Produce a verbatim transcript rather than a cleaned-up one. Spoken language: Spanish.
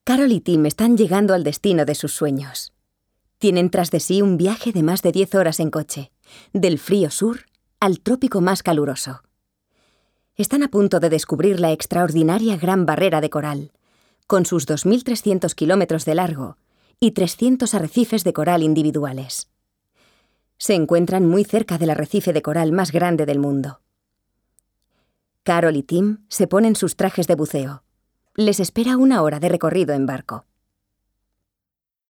Carol y Tim están llegando al destino de sus sueños. Tienen tras de sí un viaje de más de diez horas en coche, del frío sur al trópico más caluroso. Están a punto de descubrir la extraordinaria Gran Barrera de Coral, con sus dos mil trescientos kilómetros de largo y trescientos arrecifes de coral individuales. Se encuentran muy cerca del arrecife de coral más grande del mundo. Carol y Tim se ponen sus trajes de buceo. Les espera una hora de recorrido en barco.